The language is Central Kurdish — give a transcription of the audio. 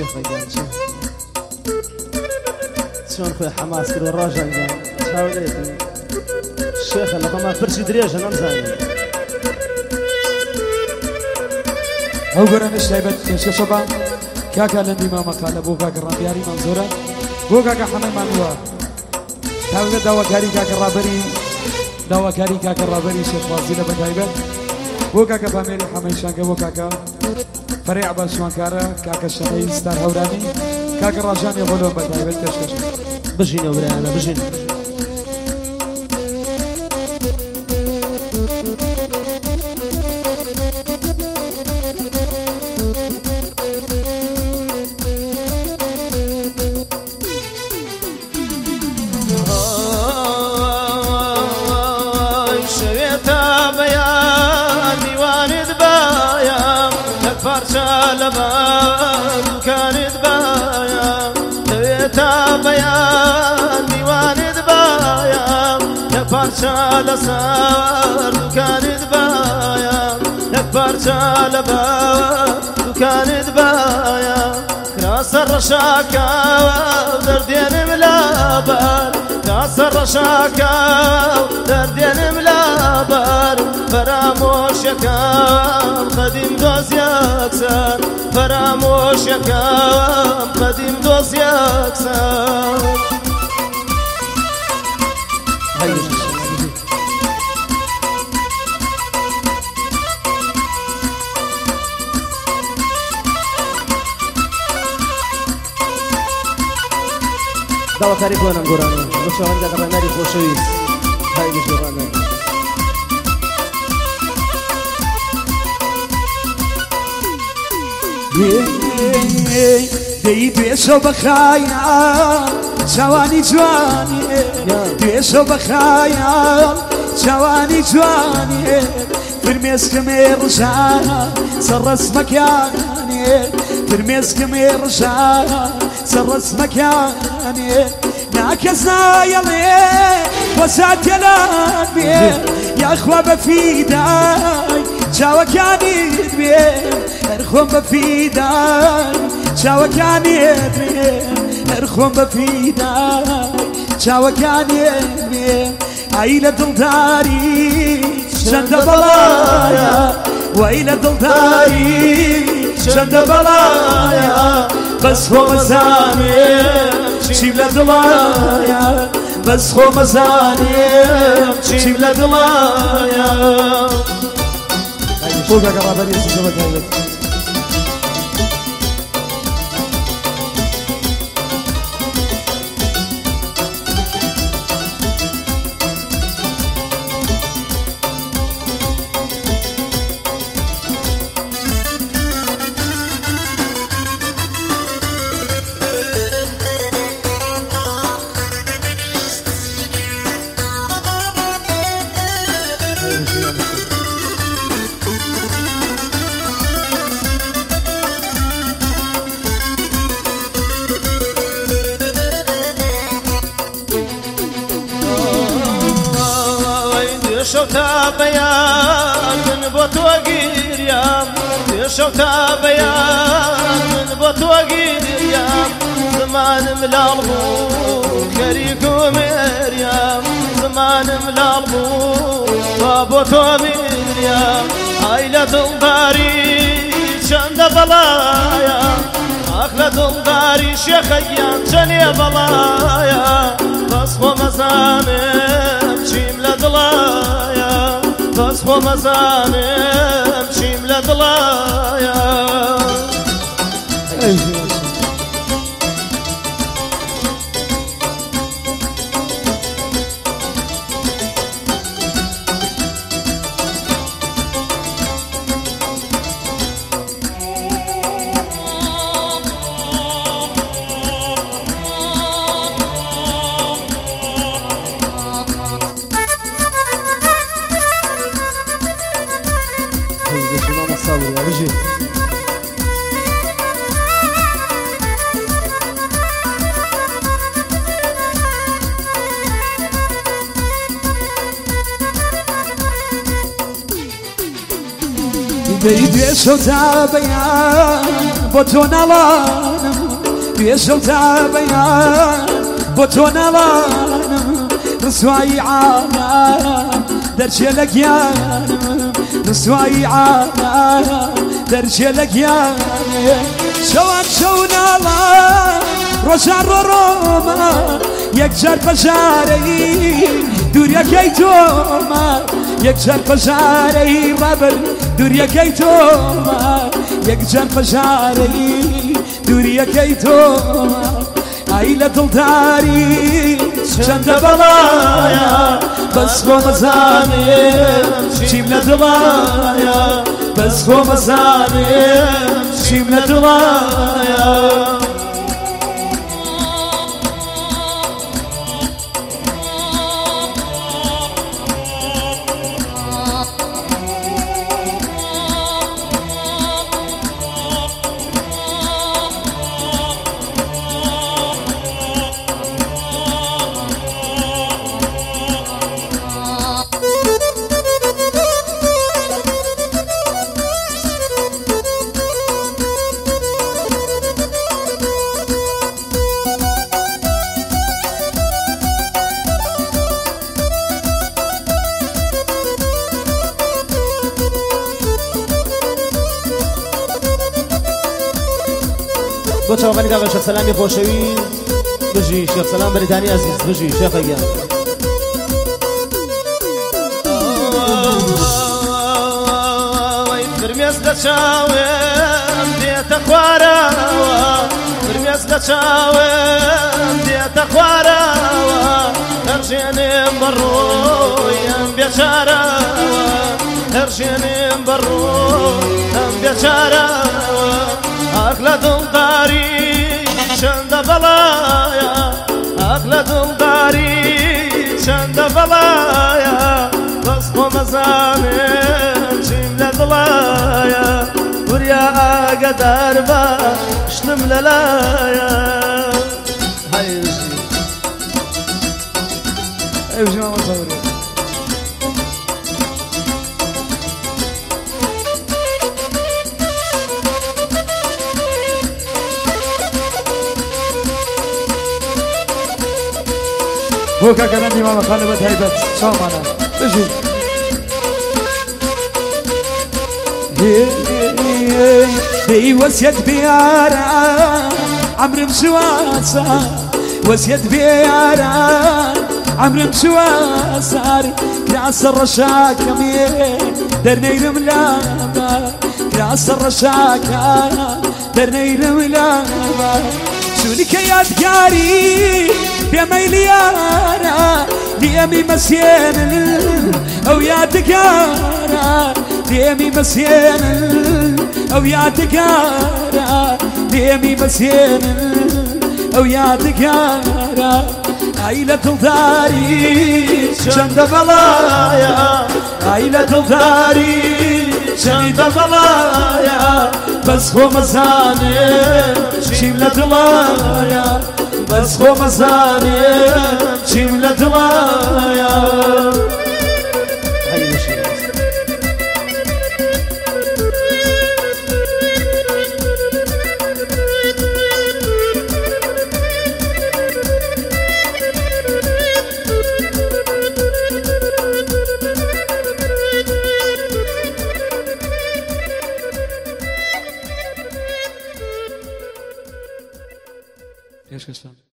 شيخ شلون خويا حماس كل الراجل جان تحاوليتي الشيخ اللي ما فرشي دريجه نمزاني او قرن شايبت كش شباب كاكا لندي ما مقاله بو كاكا رابياري منظوره بو كاكا حمي مانوا تاوي دوا كاري كاكا رابري دوا كاري كاكا رابري شيخ فاضل بتايبه بو كاكا فاميلي حمي شانك بو كاكا فريع باشوانكارا كاكا شهي ستار هوراني كاكا راجان يقولون بتايبه كش بجيني وبرانا بجيني كانت بايا تويتا بيان ديوانت بايا نبارشا لسار كانت بايا نبارشا لبار كانت بايا كراس الرشاكا ودردين ملابار كراس الرشاكا ودردين ملابار فراموش يكام قديم دوز يكسر فراموش يكام قديم دوز يكسر دوا كاري كونا نقولنا بس عندك رناري خوشويس هاي بجورنا دي بيشو بخايا جواني جواني بيشو بخايا جواني جواني فرميس كمير رجانا سرس مكاني فرميس كمير رجانا سرس مكاني ناكسنا يلي وسات يلاني يا اخوة بفيداي جاوا كاني بيه ارخم بفيداي جاوا كاني بيه ارخم بفيداي جاوا كاني بيه عيلة دلداري شند بلايا وعيلة دلداري شند بلايا بس هو مزاني شيب لدلايا بس هو مزاني شيب لدلايا فوق يا قرابة يا سيدي مكايلة شوتا بيان من بوت وقير يام شوتا بيان من بوت وقير يام زمان ملالبو كريك ومريم زمان ملالبو وابوت ومريم عيلة الضاري شند بلايا أخلة الضاري شيخيان جني بلايا بصفو مزامم شيم لدلايا بصفو مزامم شيم لدلايا بێشە تا بەیان بۆ تۆ ناڵانم بێشە تا بەیان بۆ تۆ ناڵانم ڕسوایی عالم دەرچێ لە گیانم ڕسوایی عالم دەرچێ لە گیانێ شەوان شەو ناڵان ڕۆژان ڕۆڕۆمە یەکجار بەژارەی دووریەکەی تۆمە یەکجار بەژارەی ڕەبر دووریەکەی تۆمە یەکجار بەژارەی دووریەکەی تۆمە ئای لە دڵداری چەندە بەڵایە بەس خۆ مەزانێم چیم لە دڵایە بەس خۆ مەزانێم چیم لە دڵایە بۆ چاوەکانی کاکە شێخ سەلامی خۆشەوی بژی شێخ سەلام بەریتانی عەزیز بژی شێخە گیان فرمێس لە چاوێم دێتە خوارەوە فرمێس لە چاوێم دێتە خوارەوە هەرژێنێم بەڕۆی ئەم بێچارەوە هەرژێنێم بەڕۆی ئەم بێچارەوە ئاک لە دڵداری چەندە بەڵایە ئاک لە دڵداری چەندە بەڵایە بەس خۆ مەزانێم چیم لە دڵایە وریا ئاگەدار بە شتم لەلایە بۆ کاکەلەندی مامەخانە بە تایبەت چاومانە بژی بێی وەسیەت بیارە عەمرم سواسە وەسیەت بیارە عەمرم سواسەر کراسە ڕەشاکەمێ دەرنەیرم لامە کراسە ڕەشاکە دەرنەیرم لامە چونکە یادگاری بێمەیلیارە دیەمی مەسێنن ئەو یادگارە دیەمی مەسێنن ئەو یادگارە دیەمی مەسێنن ئەو یادگارە ئای لە دڵداری چەندە بەڵایە ئای لە دڵداری چەندە بەڵایە بەس خۆ مەزانێم چیم لە دڵایە بەس خۆ مەزانێم چیم لە دڵایە Yes,